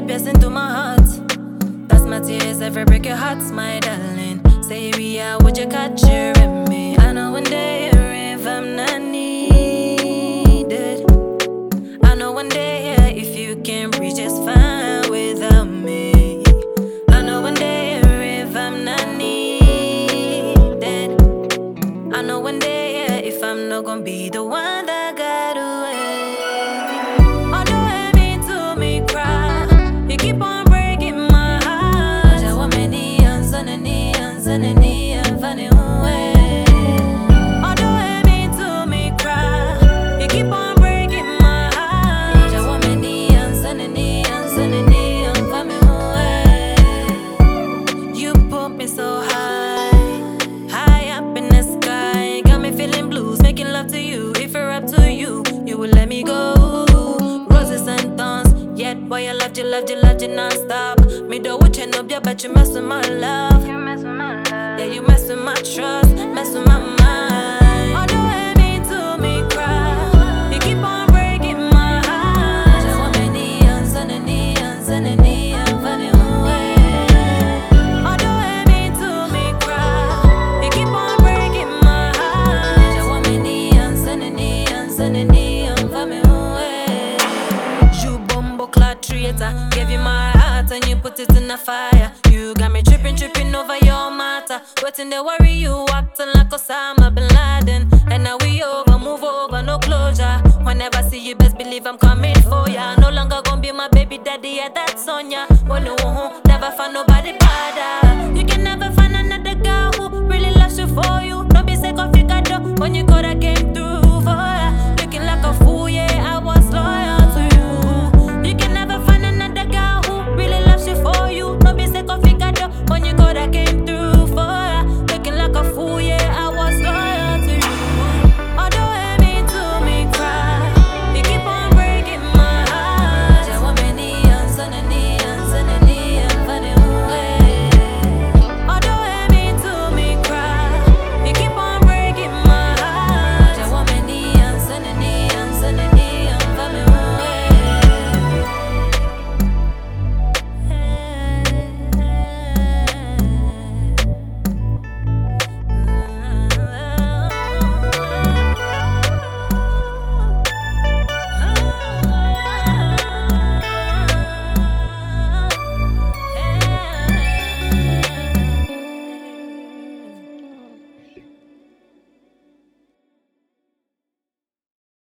piercing through my heart. That's my tears ever break your hearts, my darling. Say we are, would you catch your me? I know one day if I'm not needed. I know one day if you can't reach, it's fine without me. I know one day if I'm not needed. I know one day if I'm not gonna be the one that got away. Although it mean to me cry, you keep on breaking my heart. I want many hands and hands and hands funny way. Although it mean to me cry, you keep on breaking my heart. I want many hands and hands and hands funny way. You put me so high up in the sky, got me feeling blues, making love to you. If it's up to you, you will let me go. Roses and thorns, yet boy I loved you non-stop. Me do what you know, but you mess with my love. You mess with my love. Yeah, you mess with my trust, mess with my mind. Although it mean to me cry, you keep on breaking my heart. I want many hands and hands and hands funny way. Although it mean to me cry, you keep on breaking my heart. I want many hands and hands and hands funny way. You bumbo clad traitor, gave you my heart and you put it in the fire. You got me tripping over your matter. Waiting they worry you, acting like Osama bin Laden. And now we over, move over, no closure. Whenever I see you, best believe I'm coming for ya. No longer gonna be my baby daddy, yeah, that's on ya. When you never find nobody